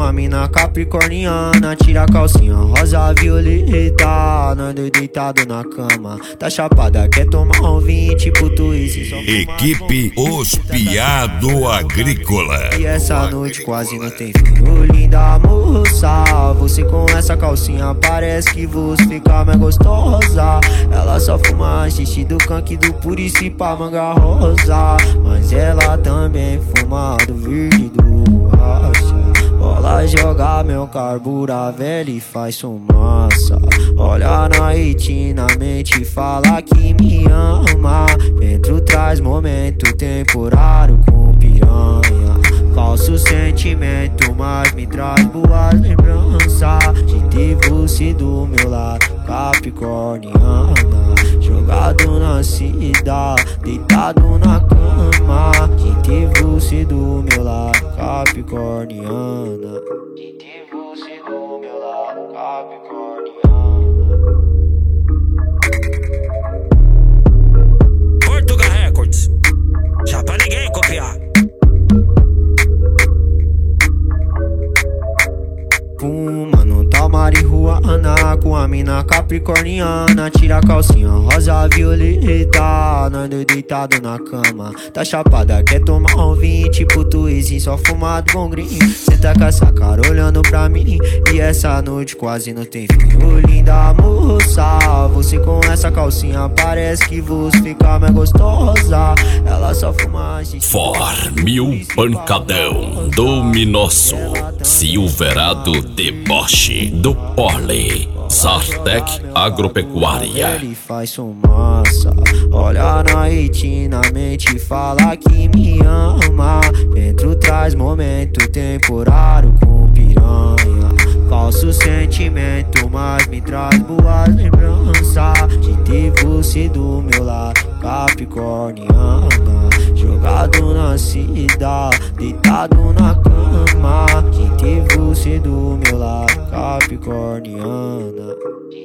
a mina capricorniana. Tira a calcinha rosa violeta, nós dois deitado na cama. Tá chapada, quer tomar um vinho tipo twist. Equipe Os Piado Agrícola. E essa noite quase não tem fim. Ô linda moça, você com essa calcinha parece que você fica mais gostosa. Ela só fuma xixi do canque do Purici pra manga rosa, mas ela também fuma do verde do racha. Bola joga meu carbura velho e faz fumaça. Olha na retina, mente fala que me ama. Dentro traz momento temporário com piranha. Falso sentimento, mas me traz boas lembranças de ter você do meu lado, capricorniana. Jogado na cidade, deitado na cama. De ter você do meu lado, capricorniana. De ter você do meu lado, capricorniana. Portugal Records, já pra ninguém copiar. Fuma, não tá marihuana com a mina capricorniana. Tira a calcinha rosa violeta, nós dois deitado na cama. Tá chapada, quer tomar um vinho tipo twist, só fumado bom green. Cê tá com essa cara olhando pra mim, e essa noite quase não tem fim. Ô linda moça, você com essa calcinha parece que você fica mais gostosa. Ela só fuma xixi. Formil Pancadão, Dominosso, Silverado Deboche do Orle, Zartec Agropecuária. Ele faz fumaça, olha na retina, mente fala que me ama. Dentro traz momento temporário com piranha. Falso sentimento, mas me traz boas lembranças de ter você do meu lado, capricorniana. Jogado na cidade, deitado na cama. De ter você do meu lado, capricorniana.